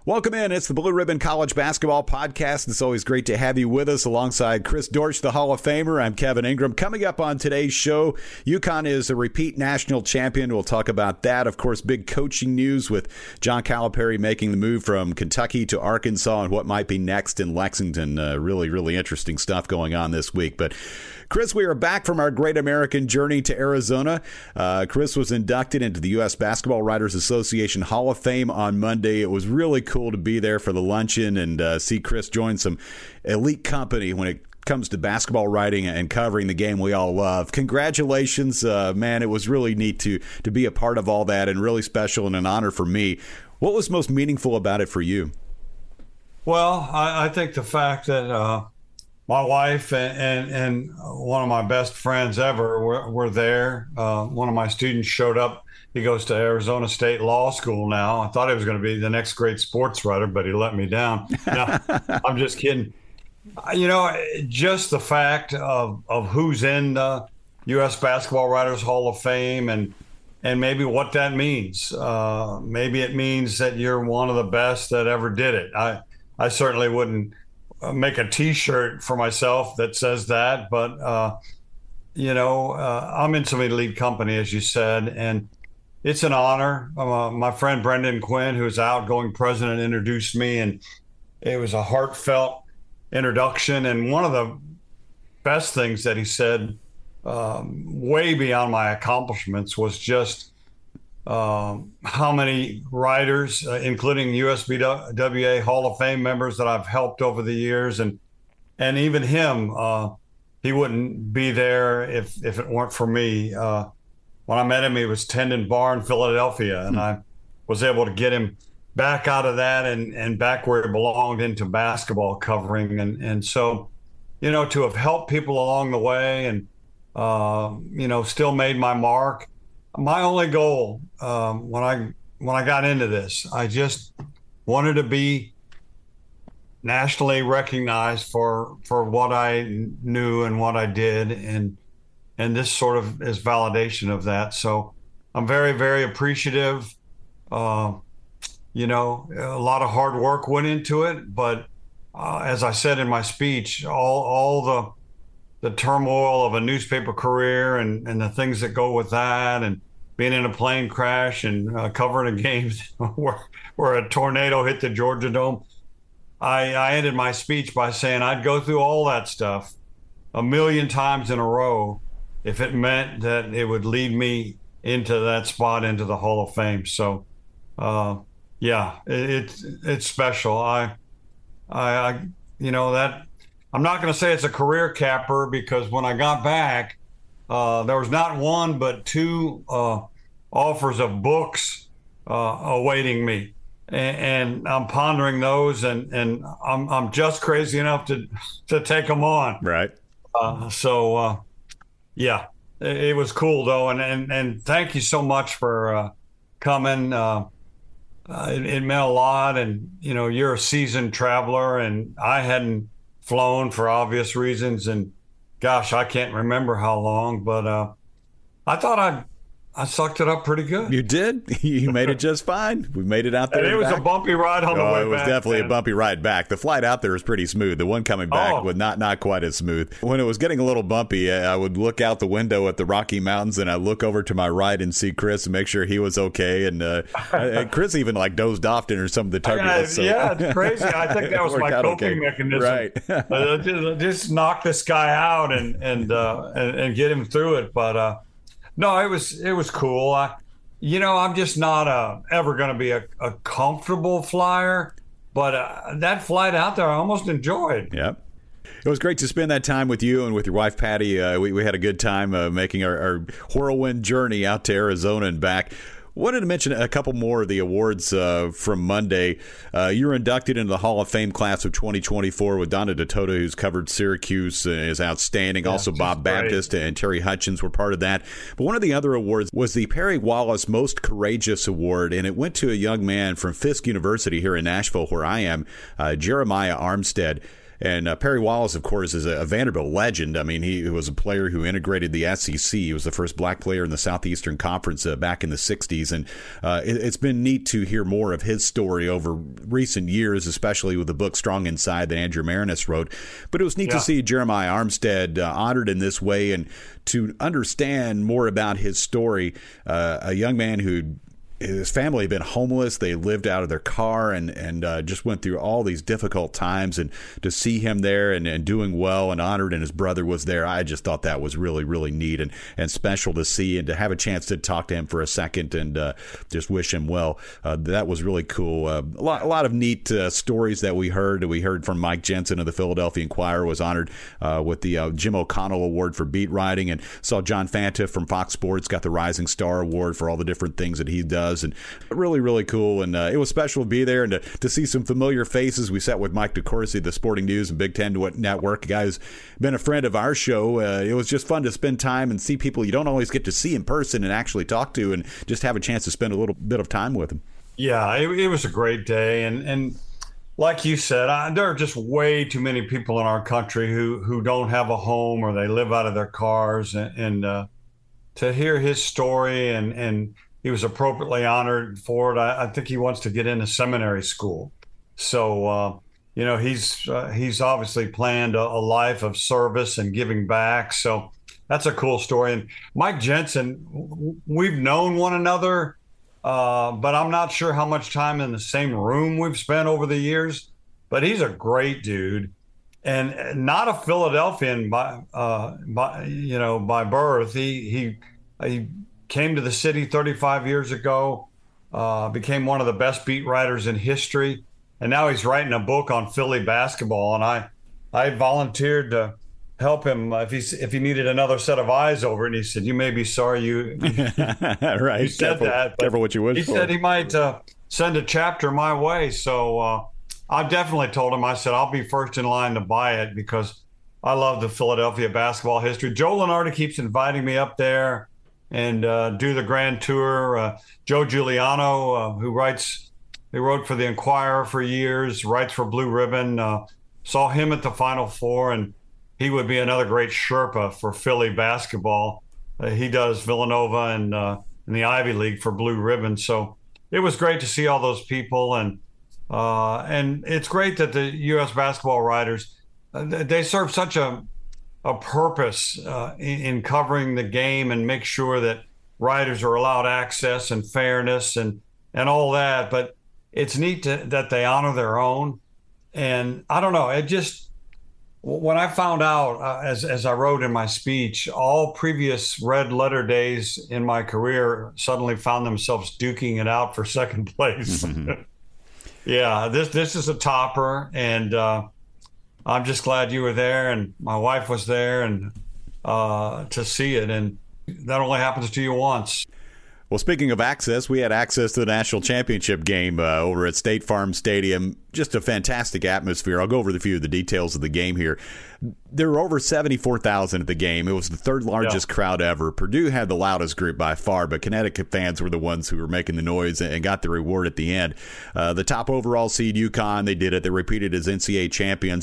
Welcome in. It's the Blue Ribbon College Basketball Podcast. It's always great to have you with us alongside Chris Dortch, the Hall of Famer. I'm Kevin Ingram. Coming up on today's show, UConn is a repeat national champion. We'll talk about that. Of course, big coaching news with John Calipari making the move from Kentucky to Arkansas and what might be next in Lexington. Really interesting stuff going on this week. But Chris, we are back from our great American journey to Arizona. Chris was inducted into the U.S. Basketball Writers Association Hall of Fame on Monday. It was really cool to be there for the luncheon and see Chris join some elite company when it comes to basketball writing and covering the game we all love. Congratulations, man. It was really neat to be a part of all that and really special and an honor for me. What was most meaningful about it for you? Well, I think the fact that my wife and one of my best friends ever were there. One of my students showed up. He goes to Arizona State Law School now. I thought he was going to be the next great sports writer, but he let me down. No, I'm just kidding. You know, just the fact of who's in the U.S. Basketball Writers Hall of Fame and maybe what that means. Maybe it means that you're one of the best that ever did it. I certainly wouldn't make a T-shirt for myself that says that, but I'm in some elite company, as you said, and it's an honor. My friend Brendan Quinn, who's the outgoing president, introduced me, and it was a heartfelt introduction. And one of the best things that he said, way beyond my accomplishments, was just how many writers, including USBWA Hall of Fame members that I've helped over the years. And even him, he wouldn't be there if it weren't for me. When I met him, he was tending bar in Philadelphia, and I was able to get him back out of that and back where he belonged, into basketball covering. And so, to have helped people along the way and, still made my mark. My only goal when I got into this, I just wanted to be nationally recognized for what I knew and what I did, and this sort of is validation of that. So I'm very, very appreciative. A lot of hard work went into it, but as I said in my speech, all the turmoil of a newspaper career and the things that go with that, and being in a plane crash and covering a game where a tornado hit the Georgia Dome. I ended my speech by saying I'd go through all that stuff 1,000,000 times in a row if it meant that it would lead me into that spot, into the Hall of Fame. So, it's special. That I'm not going to say it's a career capper, because when I got back, there was not one but two offers of books awaiting me, and I'm pondering those, and I'm just crazy enough to take them on. Right. It was cool though, and thank you so much for coming. It meant a lot, and you're a seasoned traveler, and I hadn't flown for obvious reasons, and gosh, I can't remember how long, but I thought I sucked it up pretty good. You did. You made it just fine. We made it out there. And it was a bumpy ride on the way back. It was definitely a bumpy ride back. The flight out there was pretty smooth. The one coming back was not quite as smooth. When it was getting a little bumpy, I would look out the window at the Rocky Mountains, and I look over to my right and see Chris and make sure he was okay. And Chris even dozed off during some of the turbulence. Yeah, it's crazy. I think that was my coping mechanism. Right. Just knock this guy out and get him through it. But no, it was cool. I'm just not ever going to be a comfortable flyer, but that flight out there I almost enjoyed. Yep. It was great to spend that time with you and with your wife, Patty. We had a good time making our whirlwind journey out to Arizona and back. Wanted to mention a couple more of the awards from Monday. You were inducted into the Hall of Fame class of 2024 with Donna Ditota, who's covered Syracuse, is outstanding. Yeah, also, Bob Baptist and Terry Hutchins were part of that. But one of the other awards was the Perry Wallace Most Courageous Award, and it went to a young man from Fisk University here in Nashville, where I am, Jeremiah Armstead. And Perry Wallace, of course, is a Vanderbilt legend. I mean, he was a player who integrated the SEC. He was the first black player in the Southeastern Conference back in the 60s. And it's been neat to hear more of his story over recent years, especially with the book Strong Inside that Andrew Marinus wrote. But it was neat to see Jeremiah Armstead honored in this way and to understand more about his story. A young man who his family had been homeless. They lived out of their car and just went through all these difficult times. And to see him there and doing well and honored, and his brother was there, I just thought that was really, really neat and special to see, and to have a chance to talk to him for a second and just wish him well. That was really cool. A lot of neat stories that we heard. We heard from Mike Jensen of the Philadelphia Inquirer was honored with the Jim O'Connell Award for beat writing, and saw John Fanta from Fox Sports got the Rising Star Award for all the different things that he does. And really, really cool. And it was special to be there and to see some familiar faces. We sat with Mike DeCourcy, the Sporting News and Big Ten Network, a guy who's been a friend of our show. It was just fun to spend time and see people you don't always get to see in person and actually talk to, and just have a chance to spend a little bit of time with them. Yeah, it was a great day. And like you said, there are just way too many people in our country who don't have a home, or they live out of their cars. And to hear his story, and he was appropriately honored for it. I think he wants to get into seminary school. So, he's obviously planned a life of service and giving back. So that's a cool story. And Mike Jensen, we've known one another, but I'm not sure how much time in the same room we've spent over the years. But he's a great dude, and not a Philadelphian by birth. He came to the city 35 years ago, became one of the best beat writers in history, and now he's writing a book on Philly basketball. And I volunteered to help him if he needed another set of eyes over it. And he said, "You may be sorry you right. You said that." But careful what you wish he for. said he might send a chapter my way. So I definitely told him. I said I'll be first in line to buy it because I love the Philadelphia basketball history. Joe Lunardi keeps inviting me up there and do the grand tour. Joe Giuliano, who wrote for the Inquirer for years, writes for Blue Ribbon, saw him at the Final Four, and he would be another great Sherpa for Philly basketball. He does Villanova and in the Ivy League for Blue Ribbon. So it was great to see all those people, and it's great that the U.S. basketball writers, they serve such a purpose in covering the game and make sure that writers are allowed access and fairness and all that. But it's neat that they honor their own. And I don't know, it just, when I found out, as I wrote in my speech, all previous red letter days in my career suddenly found themselves duking it out for second place. Yeah, this is a topper, and I'm just glad you were there, and my wife was there, and to see it. And that only happens to you once. Well, speaking of access, we had access to the national championship game over at State Farm Stadium. Just a fantastic atmosphere. I'll go over a few of the details of the game here. There were over 74,000 at the game. It was the third largest crowd ever. Purdue had the loudest group by far, but Connecticut fans were the ones who were making the noise and got the reward at the end. The top overall seed, UConn, they did it. They repeated as NCAA champions.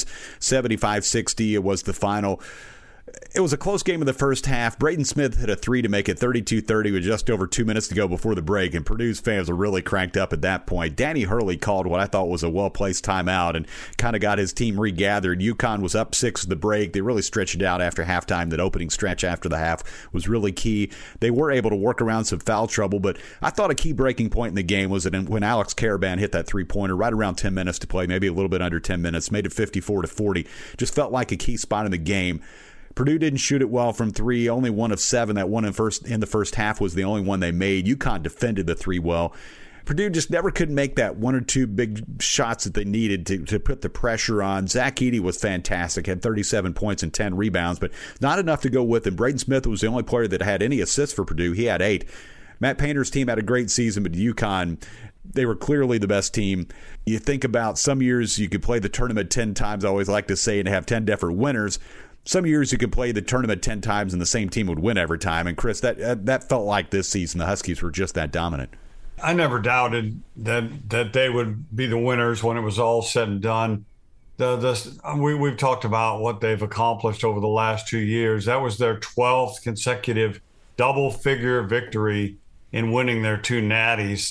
75-60, it was the final. It was a close game in the first half. Braden Smith hit a three to make it 32-30 with just over 2 minutes to go before the break, and Purdue's fans were really cranked up at that point. Danny Hurley called what I thought was a well-placed timeout and kind of got his team regathered. UConn was up 6 at the break. They really stretched it out after halftime. That opening stretch after the half was really key. They were able to work around some foul trouble, but I thought a key breaking point in the game was that when Alex Karaban hit that three-pointer right around 10 minutes to play, maybe a little bit under 10 minutes, made it 54-40. Just felt like a key spot in the game. Purdue didn't shoot it well from three, only 1 of 7. That one in the first half was the only one they made. UConn defended the three well. Purdue just never could make that 1 or 2 big shots that they needed to put the pressure on. Zach Edey was fantastic, had 37 points and 10 rebounds, but not enough to go with him. Braden Smith was the only player that had any assists for Purdue. He had 8. Matt Painter's team had a great season, but UConn, they were clearly the best team. You think about some years you could play the tournament 10 times, I always like to say, and have 10 different winners. Some years you could play the tournament 10 times and the same team would win every time. And, Chris, that felt like this season. The Huskies were just that dominant. I never doubted that they would be the winners when it was all said and done. we've talked about what they've accomplished over the last 2 years. That was their 12th consecutive double-figure victory in winning their 2 natties.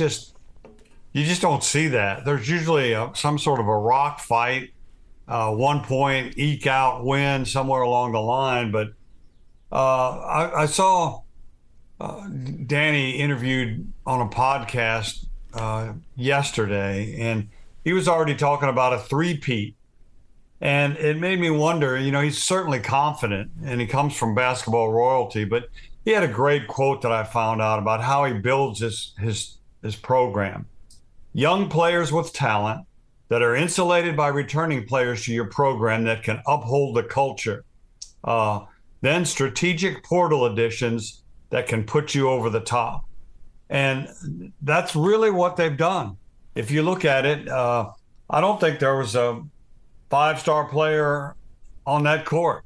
You just don't see that. There's usually some sort of a rock fight, 1 point eke out win somewhere along the line. But I saw Danny interviewed on a podcast yesterday, and he was already talking about a three-peat. And it made me wonder, he's certainly confident, and he comes from basketball royalty, but he had a great quote that I found out about how he builds his program. Young players with talent that are insulated by returning players to your program that can uphold the culture. Then strategic portal additions that can put you over the top. And that's really what they've done. If you look at it, I don't think there was a 5-star player on that court.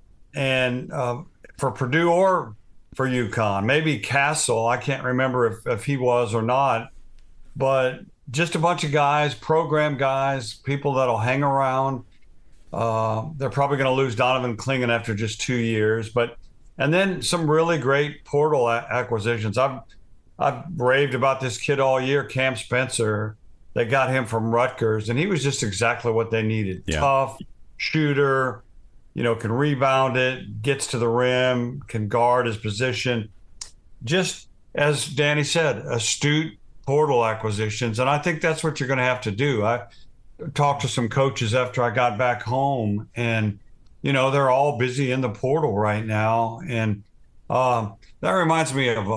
And for Purdue or for UConn, maybe Castle, I can't remember if he was or not, but just a bunch of guys, program guys, people that'll hang around. They're probably going to lose Donovan Clingan after just 2 years, and then some really great portal acquisitions. I've raved about this kid all year, Cam Spencer. They got him from Rutgers, and he was just exactly what they needed. Yeah. Tough, shooter, can rebound it, gets to the rim, can guard his position. Just as Danny said, astute portal acquisitions, and I think that's what you're going to have to do. I talked to some coaches after I got back home, and they're all busy in the portal right now, and that reminds me of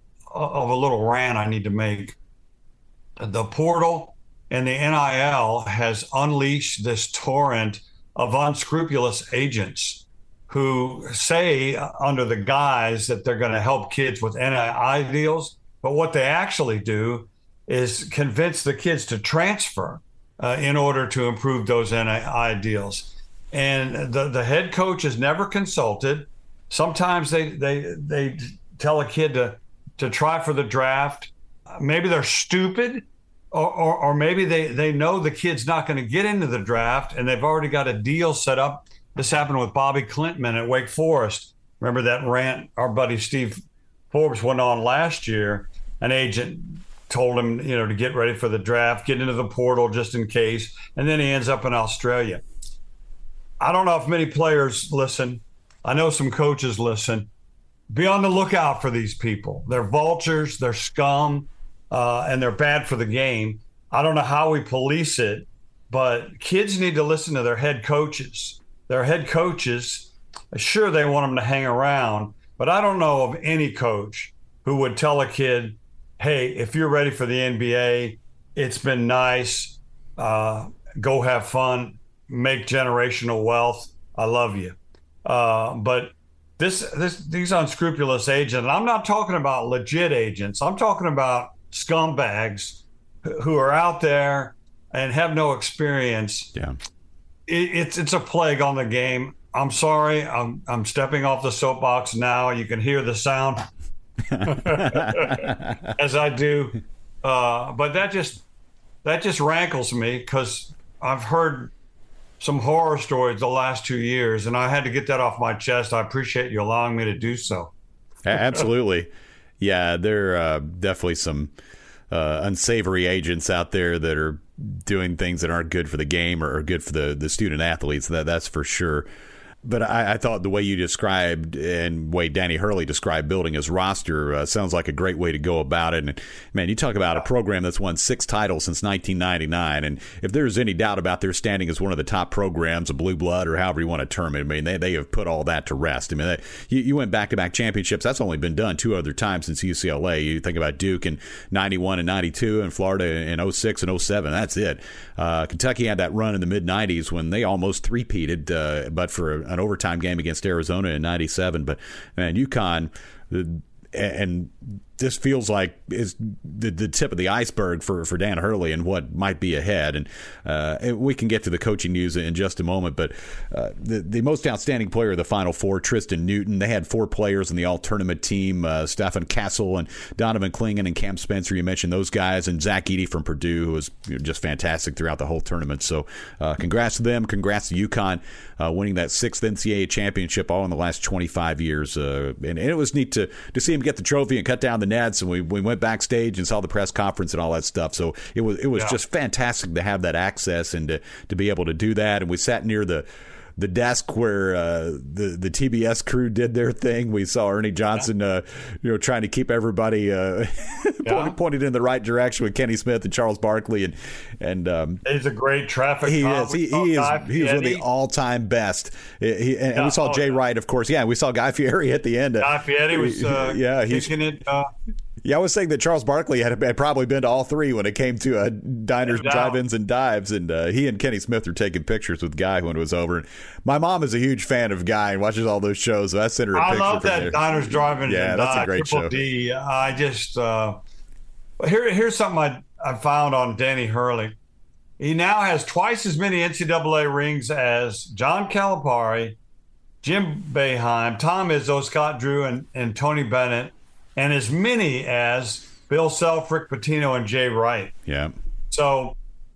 a little rant I need to make. The portal and the NIL has unleashed this torrent of unscrupulous agents who say under the guise that they're going to help kids with NIL deals, but what they actually do is convince the kids to transfer in order to improve those NIL deals. And the head coach is never consulted. Sometimes they tell a kid to try for the draft. Maybe they're stupid, or maybe they know the kid's not going to get into the draft, and they've already got a deal set up. This happened with Bobby Klintman at Wake Forest. Remember that rant our buddy Steve Forbes went on last year? An agent told him, to get ready for the draft, get into the portal just in case, and then he ends up in Australia. I don't know if many players listen. I know some coaches listen. Be on the lookout for these people. They're vultures, they're scum, and they're bad for the game. I don't know how we police it, but kids need to listen to their head coaches. Their head coaches, sure, they want them to hang around, but I don't know of any coach who would tell a kid, hey, if you're ready for the NBA, it's been nice. Go have fun, make generational wealth. I love you. But these unscrupulous agents, and I'm not talking about legit agents. I'm talking about scumbags who are out there and have no experience. Yeah, it's a plague on the game. I'm sorry. I'm stepping off the soapbox now. You can hear the sound as I do, but that just rankles me because I've heard some horror stories the last 2 years, and I had to get that off my chest. I appreciate you allowing me to do so. Absolutely. Yeah, there are definitely some unsavory agents out there that are doing things that aren't good for the game or good for the student athletes. That's for sure. But I thought the way you described and way Danny Hurley described building his roster sounds like a great way to go about it. And, man, you talk about a program that's won 6 titles since 1999. And if there's any doubt about their standing as one of the top programs, a blue blood, or however you want to term it, I mean, they have put all that to rest. I mean, you went back-to-back championships. That's only been done 2 other times since UCLA. You think about Duke in 91 and 92 and Florida in 06 and 07. That's it. Kentucky had that run in the mid-90s when they almost three-peated, but for an overtime game against Arizona in 97. But, man, UConn, and this feels like is the tip of the iceberg for Dan Hurley and what might be ahead. And we can get to the coaching news in just a moment. But the most outstanding player of the Final Four, Tristan Newton. They had 4 players in the all-tournament team, Stefan Castle and Donovan Clingan and Cam Spencer. You mentioned those guys, and Zach Edey from Purdue, who was just fantastic throughout the whole tournament. So congrats to them. Congrats to UConn winning that 6th NCAA championship all in the last 25 years. And it was neat to see him get the trophy and cut down the nets. And we went backstage and saw the press conference and all that stuff. So it was just fantastic to have that access and to be able to do that. And we sat near the desk where the TBS crew did their thing. We saw Ernie Johnson, trying to keep everybody pointed in the right direction with Kenny Smith and Charles Barkley, and he's a great traffic. He is. He is one of the all-time best. And we saw Jay Wright, of course. Yeah, we saw Guy Fieri at the end. Guy Fieri was kicking it. Yeah, I was saying that Charles Barkley had probably been to all 3 when it came to diners, drive-ins, and dives, and he and Kenny Smith were taking pictures with Guy when it was over. And my mom is a huge fan of Guy and watches all those shows, so I sent her a picture. I love that there. Diners, Drive-In, and that's a great Triple show. D. I just here's something I found on Danny Hurley. He now has twice as many NCAA rings as John Calipari, Jim Boeheim, Tom Izzo, Scott Drew, and Tony Bennett, and as many as Bill Self, Rick Pitino, and Jay Wright. Yeah. So,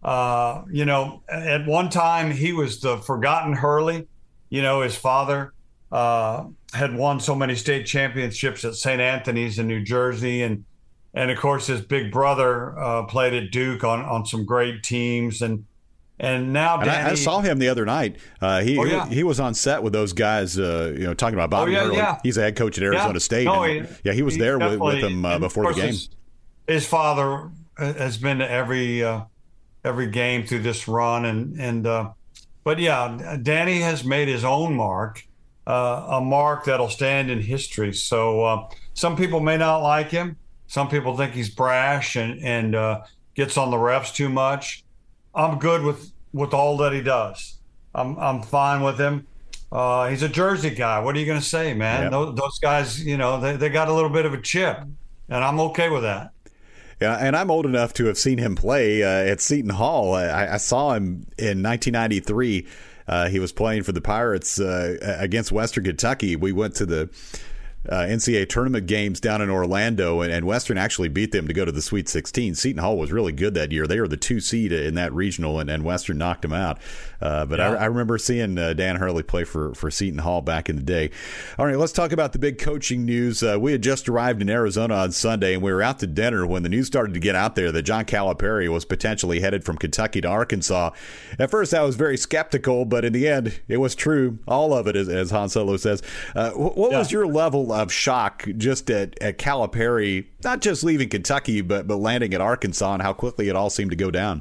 at one time he was the forgotten Hurley. His father had won so many state championships at St. Anthony's in New Jersey. And of course, his big brother played at Duke on some great teams. And now Danny, I saw him the other night. He was on set with those guys, talking about Bobby Hurley. Yeah. He's a head coach at Arizona State. He was there with them before the game. His father has been to every game through this run, but Danny has made his own mark, a mark that'll stand in history. So some people may not like him. Some people think he's brash and gets on the refs too much. I'm good with all that he does. I'm fine with him. He's a Jersey guy. What are you going to say, man? Yep. Those guys, they got a little bit of a chip, and I'm okay with that. Yeah, and I'm old enough to have seen him play at Seton Hall. I saw him in 1993. He was playing for the Pirates against Western Kentucky. We went to the NCAA tournament games down in Orlando, and Western actually beat them to go to the Sweet 16. Seton Hall was really good that year. They were the 2 seed in that regional, and Western knocked them out. I remember seeing Dan Hurley play for Seton Hall back in the day. All right, let's talk about the big coaching news. We had just arrived in Arizona on Sunday, and we were out to dinner when the news started to get out there that John Calipari was potentially headed from Kentucky to Arkansas. At first, I was very skeptical, but in the end, it was true. All of it, as Han Solo says. What was your level of shock just at Calipari, not just leaving Kentucky, but landing at Arkansas, and how quickly it all seemed to go down?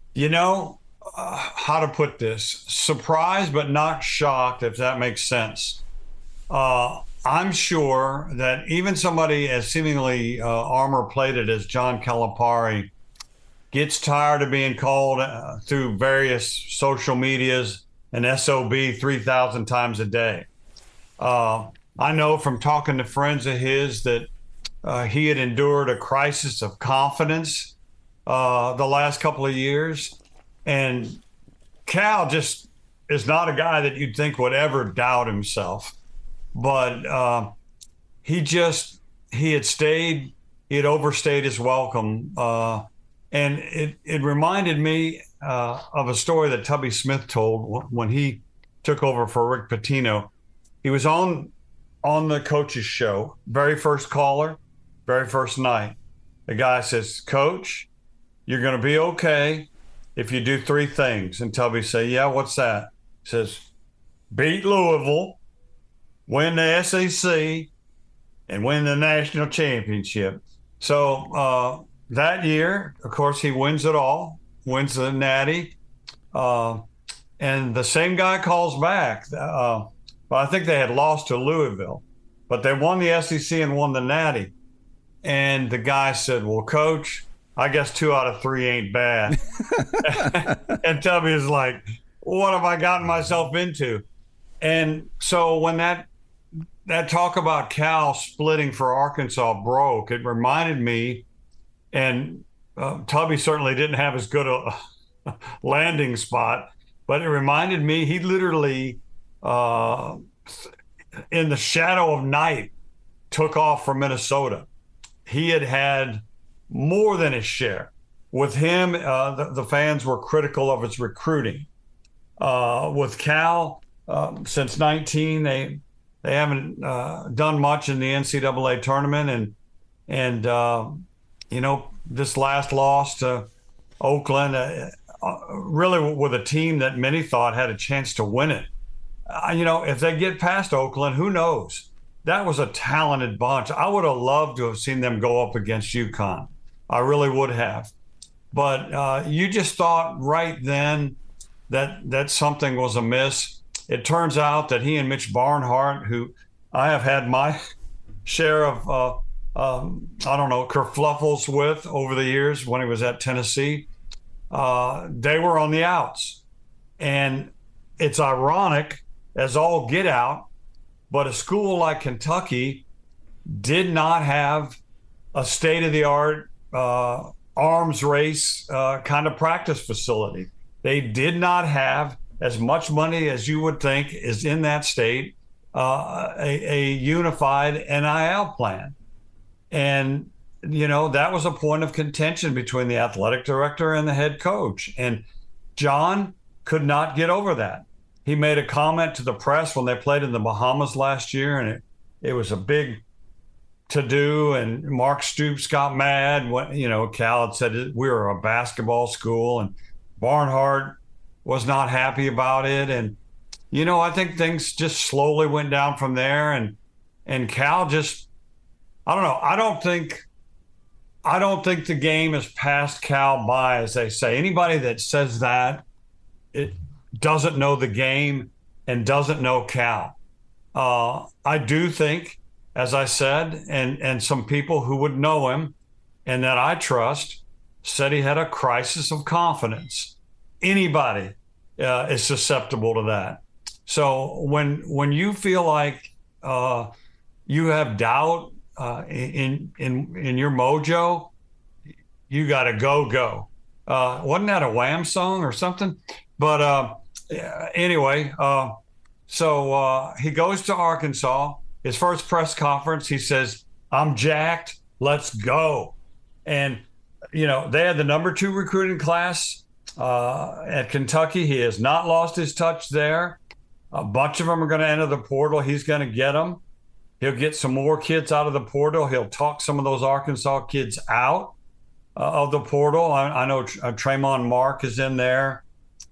How to put this? Surprised but not shocked, if that makes sense. I'm sure that even somebody as seemingly armor-plated as John Calipari gets tired of being called through various social medias an SOB 3,000 times a day. I know from talking to friends of his that he had endured a crisis of confidence the last couple of years. And Cal just is not a guy that you'd think would ever doubt himself. But he had overstayed his welcome. And it reminded me of a story that Tubby Smith told when he took over for Rick Pitino. He was on the coach's show, very first caller, very first night. The guy says, "Coach, you're going to be okay if you do 3 things." And Tubby say, "Yeah, what's that?" He says, "Beat Louisville, win the SEC, and win the national championship." So that year, of course, he wins it all, wins the Natty. And the same guy calls back. Well, I think they had lost to Louisville, but they won the SEC and won the Natty. And the guy said, "Well, Coach, I guess 2 out of 3 ain't bad." And Tubby is like, "What have I gotten myself into?" And so when that that talk about Cal splitting for Arkansas broke. It reminded me, and Tubby certainly didn't have as good a landing spot, but it reminded me he literally, in the shadow of night, took off for Minnesota. He had more than his share. With him, the fans were critical of his recruiting. With Cal, since 19, they haven't done much in the NCAA tournament, and this last loss to Oakland, really with a team that many thought had a chance to win it. If they get past Oakland, who knows? That was a talented bunch. I would have loved to have seen them go up against UConn. I really would have. But you just thought right then that something was amiss. It turns out that he and Mitch Barnhart, who I have had my share of, kerfluffles with over the years when he was at Tennessee, they were on the outs. And it's ironic as all get out, but a school like Kentucky did not have a state-of-the-art arms race kind of practice facility. They did not have as much money as you would think is in that state, a unified NIL plan. And, that was a point of contention between the athletic director and the head coach. And John could not get over that. He made a comment to the press when they played in the Bahamas last year, and it was a big to-do, and Mark Stoops got mad when, Cal had said we were a basketball school, and Barnhart was not happy about it. And, I think things just slowly went down from there, and Cal just, I don't know. I don't think the game has passed Cal by, as they say. Anybody that says that, it doesn't know the game and doesn't know Cal. I do think, as I said, and some people who would know him and that I trust said he had a crisis of confidence. Anybody is susceptible to that. So when you feel like you have doubt in your mojo, you got to go. Wasn't that a Wham song or something? But anyway, so he goes to Arkansas. His first press conference, he says, "I'm jacked. Let's go." And, they had the number 2 recruiting class at Kentucky. He has not lost his touch there. A bunch of them are going to enter the portal. He's going to get them. He'll get some more kids out of the portal. He'll talk some of those Arkansas kids out of the portal. I know Tremont Mark is in there.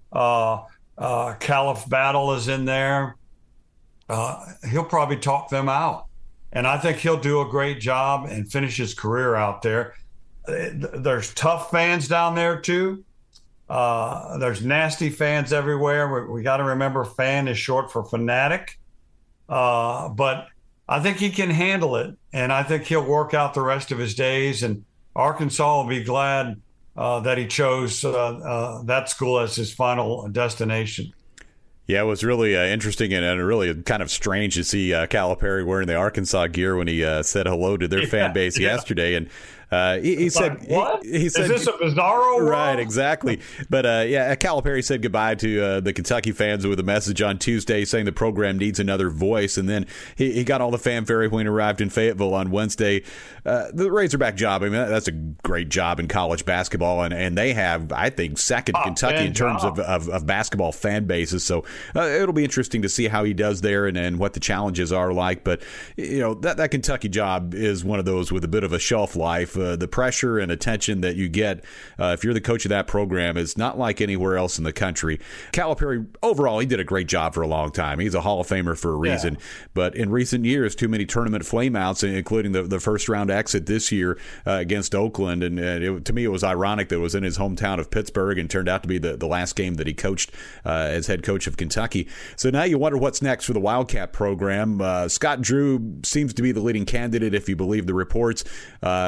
Caliph Battle is in there. He'll probably talk them out. And I think he'll do a great job and finish his career out there. There's tough fans down there, too. There's nasty fans everywhere. We got to remember fan is short for fanatic. But I think he can handle it. And I think he'll work out the rest of his days. And Arkansas will be glad that he chose that school as his final destination. Yeah, it was really interesting and really kind of strange to see Calipari wearing the Arkansas gear when he said hello to their fan base yesterday. And he said, "What? He said, is this a bizarro world?" Right, exactly. But Calipari said goodbye to the Kentucky fans with a message on Tuesday saying the program needs another voice. And then he got all the fanfare when he arrived in Fayetteville on Wednesday. The Razorback job, I mean, that's a great job in college basketball. And they have, I think, second Kentucky in terms of basketball fan bases. So it'll be interesting to see how he does there and what the challenges are like. But, that Kentucky job is one of those with a bit of a shelf life. The pressure and attention that you get if you're the coach of that program is not like anywhere else in the country. Calipari, overall, he did a great job for a long time. He's a Hall of Famer for a reason. Yeah. But in recent years, too many tournament flameouts, including the first-round exit this year against Oakland. And to me, it was ironic that it was in his hometown of Pittsburgh and turned out to be the last game that he coached as head coach of Kentucky. So now you wonder what's next for the Wildcat program. Scott Drew seems to be the leading candidate, if you believe the reports.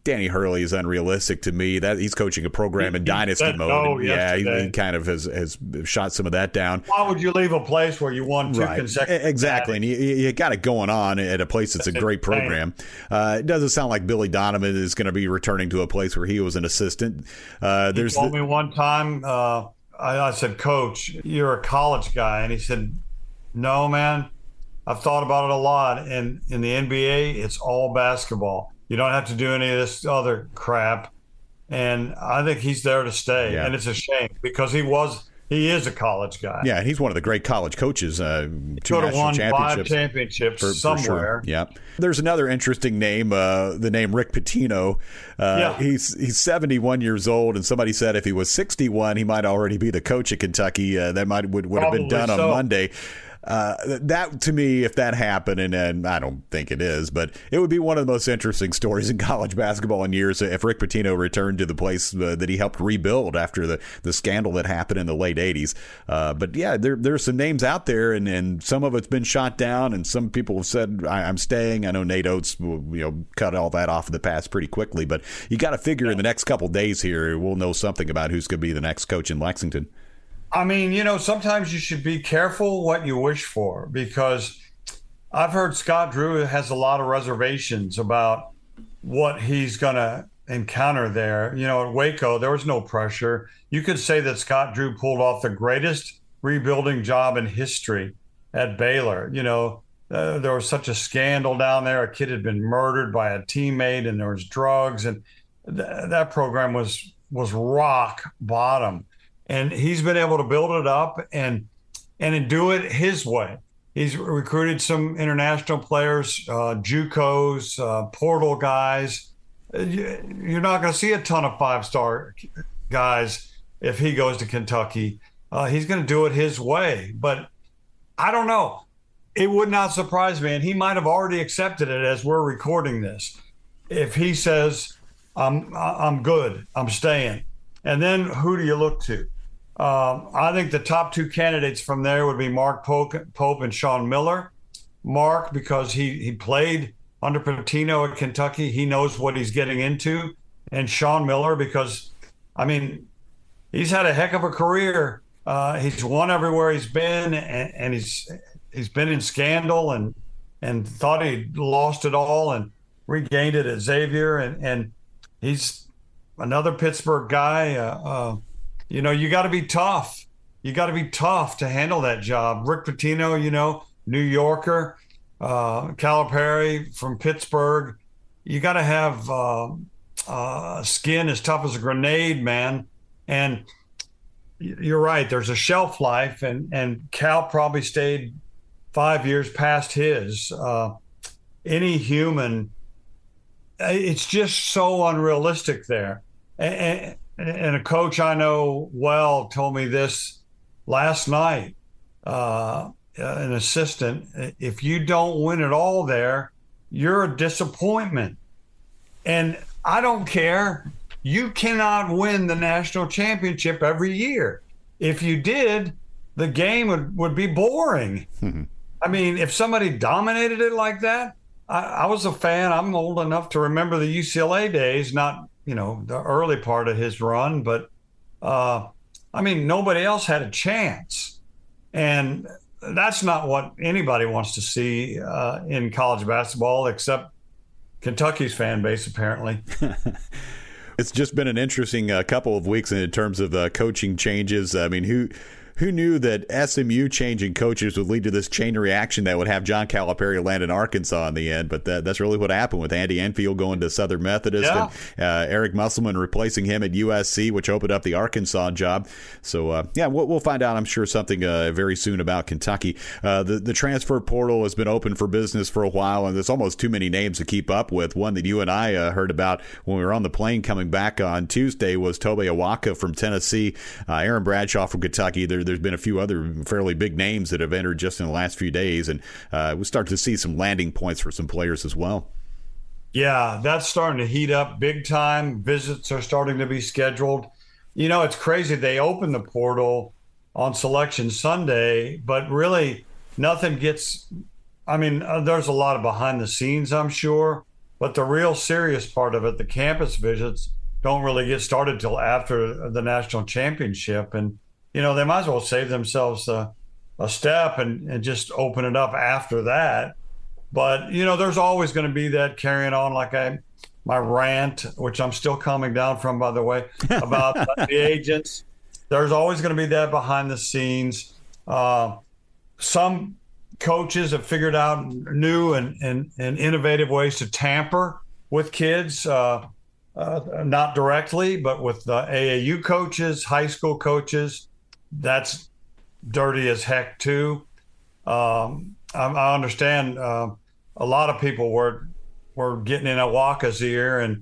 Danny Hurley is unrealistic to me. That he's coaching a program in dynasty mode. He kind of has shot some of that down. Why would you leave a place where you won two consecutive? Exactly, and you got it going on at a place that's a great program. It doesn't sound like Billy Donovan is going to be returning to a place where he was an assistant. He told me one time, I said, "Coach, you're a college guy," and he said, "No, man, I've thought about it a lot. And in the NBA, it's all basketball. You don't have to do any of this other crap." And I think he's there to stay. And it's a shame because he is a college guy. Yeah, and he's one of the great college coaches. Two could have won championships 5 championships somewhere. For sure. Yeah. There's another interesting name, the name Rick Pitino. He's 71 years old, and somebody said if he was 61, he might already be the coach at Kentucky. That would have been done on Monday. That, to me, if that happened, and I don't think it is, but it would be one of the most interesting stories in college basketball in years if Rick Pitino returned to the place that he helped rebuild after the scandal that happened in the late 80s. But yeah, there's some names out there, and some of it's been shot down, and some people have said, I'm staying. I know Nate Oates cut all that off in the past pretty quickly, but you got to figure in the next couple days here, we'll know something about who's going to be the next coach in Lexington. I mean, sometimes you should be careful what you wish for, because I've heard Scott Drew has a lot of reservations about what he's going to encounter there. At Waco, there was no pressure. You could say that Scott Drew pulled off the greatest rebuilding job in history at Baylor. There was such a scandal down there. A kid had been murdered by a teammate, and there was drugs, and that program was rock bottom. And he's been able to build it up and do it his way. He's recruited some international players, JUCOs, portal guys. You're not going to see a ton of 5-star guys if he goes to Kentucky. He's going to do it his way. But I don't know. It would not surprise me, and he might have already accepted it as we're recording this. If he says, I'm good, I'm staying. And then who do you look to? I think the top 2 candidates from there would be Mark Pope and Sean Miller. Mark, because he played under Pitino at Kentucky. He knows what he's getting into. And Sean Miller, because, he's had a heck of a career. He's won everywhere he's been, and he's been in scandal and thought he'd lost it all and regained it at Xavier. And he's another Pittsburgh guy. You got to be tough. You got to be tough to handle that job. Rick Pitino, New Yorker, Calipari from Pittsburgh. You got to have skin as tough as a grenade, man. And you're right. There's a shelf life, and Cal probably stayed 5 years past his. Any human, it's just so unrealistic there. And a coach I know well told me this last night, an assistant, if you don't win it all there, you're a disappointment. And I don't care. You cannot win the national championship every year. If you did, the game would be boring. If somebody dominated it like that, I was a fan. I'm old enough to remember the UCLA days, not the early part of his run, but nobody else had a chance. And that's not what anybody wants to see in college basketball, except Kentucky's fan base, apparently. It's just been an interesting couple of weeks in terms of coaching changes. Who knew that SMU changing coaches would lead to this chain reaction that would have John Calipari land in Arkansas in the end? But that's really what happened with Andy Enfield going to Southern Methodist and Eric Musselman replacing him at USC, which opened up the Arkansas job. So, we'll find out, I'm sure, something very soon about Kentucky. The transfer portal has been open for business for a while, and there's almost too many names to keep up with. One that you and I heard about when we were on the plane coming back on Tuesday was Tobe Awaka from Tennessee, Aaron Bradshaw from Kentucky. There's been a few other fairly big names that have entered just in the last few days, and we start to see some landing points for some players as well. Yeah, that's starting to heat up big time. Visits are starting to be scheduled. It's crazy. They opened the portal on Selection Sunday, but really nothing gets – there's a lot of behind the scenes, I'm sure. But the real serious part of it, the campus visits, don't really get started till after the national championship. And, they might as well save themselves a step and just open it up after that. But, there's always going to be that carrying on, like my rant, which I'm still calming down from, by the way, about the agents. There's always going to be that behind the scenes. Some coaches have figured out new and innovative ways to tamper with kids, not directly, but with the AAU coaches, high school coaches. That's dirty as heck, too. I understand a lot of people were getting in Awaka's ear, and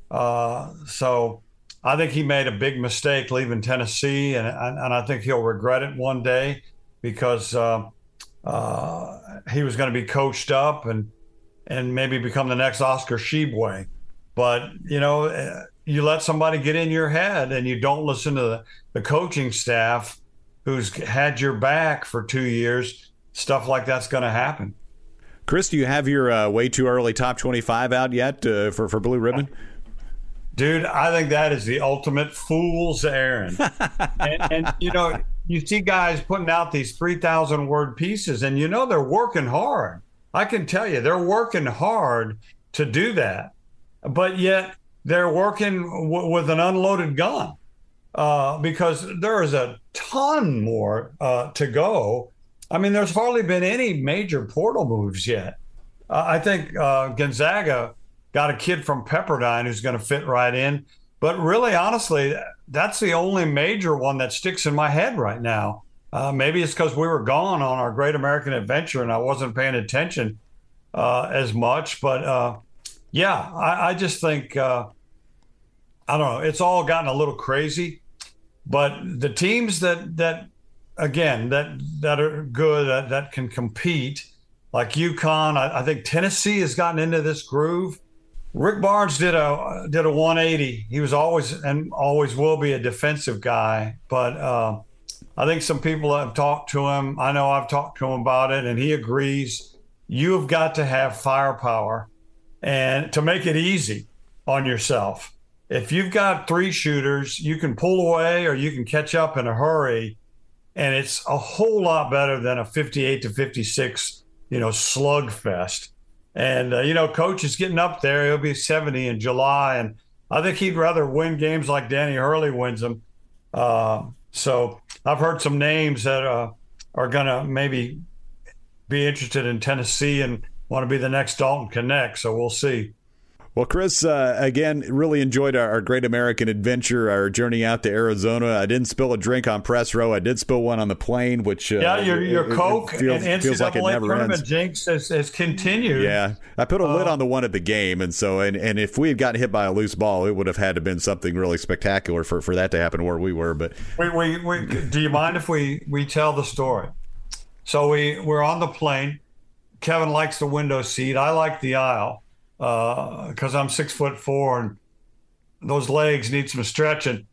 so I think he made a big mistake leaving Tennessee, and I think he'll regret it one day, because he was going to be coached up and maybe become the next Oscar Tshiebwe. But, you let somebody get in your head and you don't listen to the coaching staff who's had your back for 2 years, stuff like that's going to happen. Chris, do you have your way too early top 25 out yet for Blue Ribbon? Dude, I think that is the ultimate fool's errand. and you see guys putting out these 3,000 word pieces, and they're working hard. I can tell you, they're working hard to do that, but yet they're working with an unloaded gun, because there is a ton more to go. I mean, there's hardly been any major portal moves yet. I think Gonzaga got a kid from Pepperdine who's going to fit right in. But really, honestly, that's the only major one that sticks in my head right now. Maybe it's because we were gone on our Great American Adventure and I wasn't paying attention as much. But I just think, I don't know, it's all gotten a little crazy. But the teams that are good, that can compete, like UConn, I think Tennessee has gotten into this groove. Rick Barnes did a 180. He was always and always will be a defensive guy, but I think some people have talked to him. I know I've talked to him about it, and he agrees. You have got to have firepower, and to make it easy on yourself. If you've got 3 shooters, you can pull away or you can catch up in a hurry, and it's a whole lot better than a 58-56, slugfest. And, Coach is getting up there. He'll be 70 in July. And I think he'd rather win games like Danny Hurley wins them. So I've heard some names that are going to maybe be interested in Tennessee and want to be the next Dalton Connect. So we'll see. Well, Chris, again, really enjoyed our Great American Adventure, our journey out to Arizona. I didn't spill a drink on press row. I did spill one on the plane, which your Coke feels like it never ends. Jinx has continued. Yeah, I put a lid on the one at the game, and so and if we had gotten hit by a loose ball, it would have had to been something really spectacular for that to happen where we were. But we do you mind if we tell the story? So we're on the plane. Kevin likes the window seat. I like the aisle. Because I'm 6'4" and those legs need some stretching.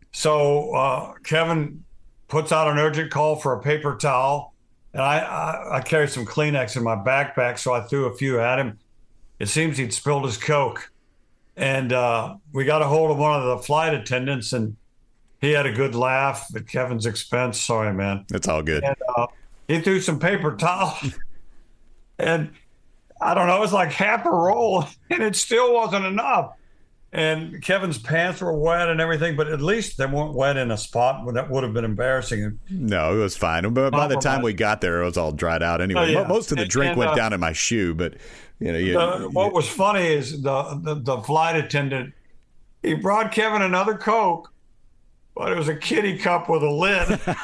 So Kevin puts out an urgent call for a paper towel, and I carry some Kleenex in my backpack, so I threw a few at him. It seems he'd spilled his Coke, and we got a hold of one of the flight attendants, and he had a good laugh at Kevin's expense. Sorry, man. It's all good. And he threw some paper towels, and I don't know, it was like half a roll, and it still wasn't enough. And Kevin's pants were wet and everything, but at least they weren't wet in a spot that would have been embarrassing. No, it was fine. But by the time we got there, it was all dried out anyway. Oh, yeah. Most of the drink went down in my shoe, but what was funny is the flight attendant, he brought Kevin another Coke, but it was a kitty cup with a lid.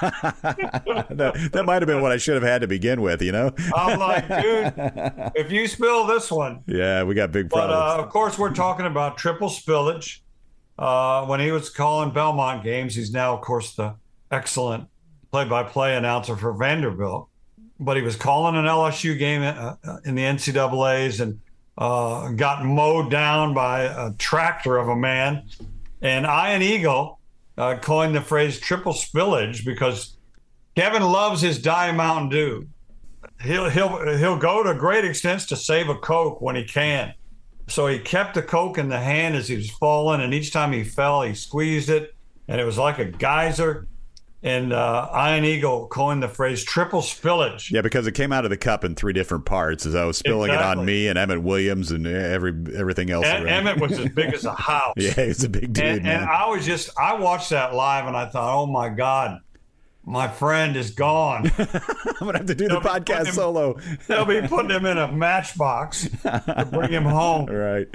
that might have been what I should have had to begin with, I'm like, dude, if you spill this one. Yeah, we got big problems. But, of course, we're talking about triple spillage. When he was calling Belmont games, he's now, of course, the excellent play-by-play announcer for Vanderbilt. But he was calling an LSU game in the NCAAs and got mowed down by a tractor of a man. And Ian Eagle coined the phrase triple spillage because Kevin loves his Diet Mountain Dew. He'll go to great extents to save a Coke when he can. So he kept the Coke in the hand as he was falling, and each time he fell, he squeezed it, and it was like a geyser. And Iron Eagle coined the phrase triple spillage. Yeah, because it came out of the cup in 3 different parts, as I was spilling it on me and Emmett Williams and everything else. And Emmett was as big as a house. Yeah, he's a big dude, man. And I watched that live, and I thought, oh, my God, my friend is gone. I'm going to have to do the podcast solo. They'll be putting him in a matchbox to bring him home. Right.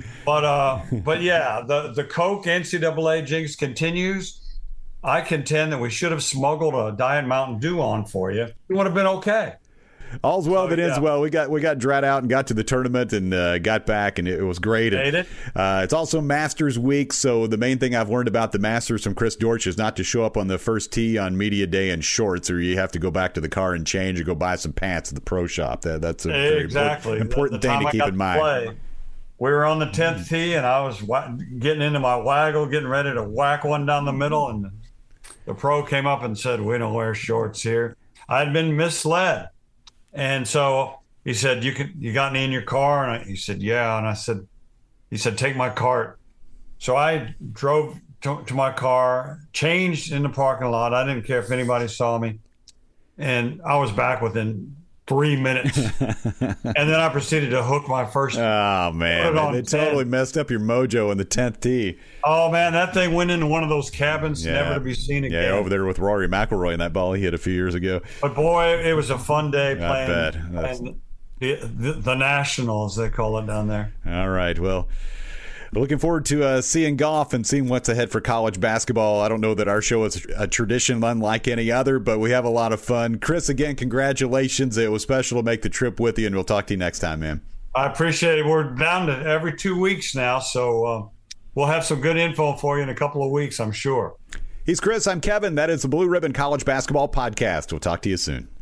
But yeah, the Coke NCAA jinx continues. I contend that we should have smuggled a Diet Mountain Dew on for you. It would have been okay. All's well that ends well. We got Drat out and got to the tournament and got back, and it was great. And, it's also Masters week, so the main thing I've learned about the Masters from Chris Dortch is not to show up on the first tee on media day in shorts, or you have to go back to the car and change or go buy some pants at the pro shop. That's a very important thing to keep in mind. We were on the 10th tee, and I was getting into my waggle, getting ready to whack one down the middle, and the pro came up and said, "We don't wear shorts here." I had been misled. And so he said, you got any in your car? And he said, yeah. And he said, take my cart. So I drove to my car, changed in the parking lot. I didn't care if anybody saw me. And I was back within 3 minutes. And then I proceeded to hook my first. Oh, man. It totally messed up your mojo in the 10th tee. Oh, man. That thing went into one of those cabins, never to be seen again. Yeah, over there with Rory McIlroy and that ball he hit a few years ago. But, boy, it was a fun day playing the National, as they call it down there. All right. Well, looking forward to seeing golf and seeing what's ahead for college basketball. I don't know that our show is a tradition unlike any other, but we have a lot of fun. Chris, again, congratulations. It was special to make the trip with you, and we'll talk to you next time, man. I appreciate it. We're down to every 2 weeks now, so we'll have some good info for you in a couple of weeks, I'm sure. He's Chris. I'm Kevin. That is the Blue Ribbon College Basketball Podcast. We'll talk to you soon.